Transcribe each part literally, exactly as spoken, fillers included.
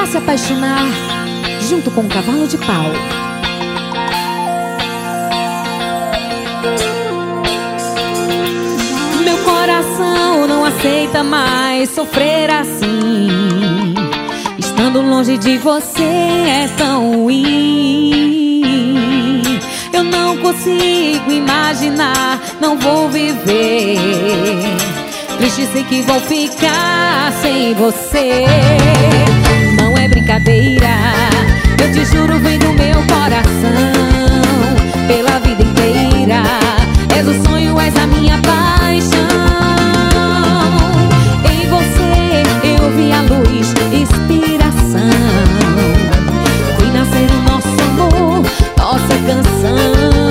Pra se apaixonar junto com um cavalo de pau. Meu coração não aceita mais sofrer assim. Estando longe de você é tão ruim. Eu não consigo imaginar, não vou viver. Triste, sei que vou ficar sem você. Não é brincadeira, eu te juro, vem do meu coração. Pela vida inteira, és o sonho, és a minha paixão. Em você eu vi a luz, inspiração. Fui nascer o nosso amor, nossa canção.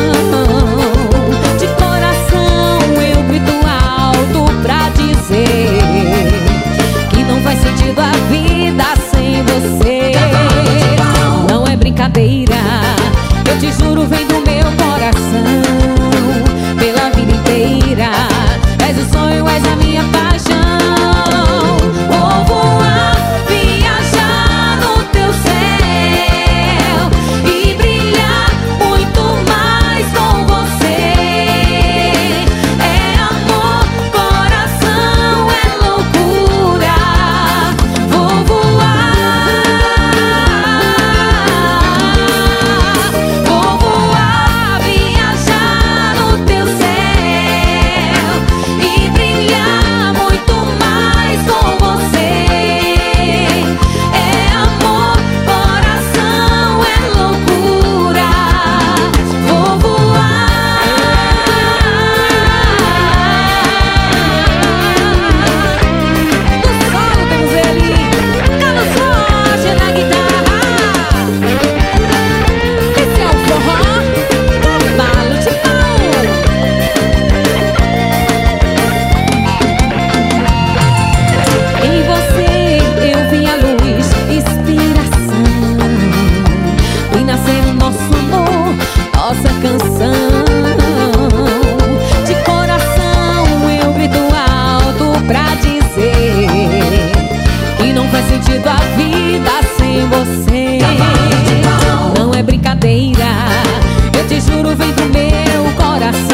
De coração eu grito alto pra dizer que não faz sentido a vida sem você. Não é brincadeira, eu te juro, vem do meu coração. Pela vida inteira, és o sonho, és a minha paixão. Vou voar, viajar no teu céu e brilhar muito mais com você. É amor, coração, é loucura. Vou voar, vou voar, viajar no teu céu e brilhar muito mais com você. É amor, coração, é loucura. Vou voar. No solo temos ele, Carlos Roger na guitarra. Esse é o forró, cavalo de pau. Em você eu vi a luz, inspiração. Fui nascer o nosso amor, nossa canção. De coração eu grito alto pra dizer que não faz sentido a vida sem você. Não é brincadeira, eu te juro, vem do meu coração.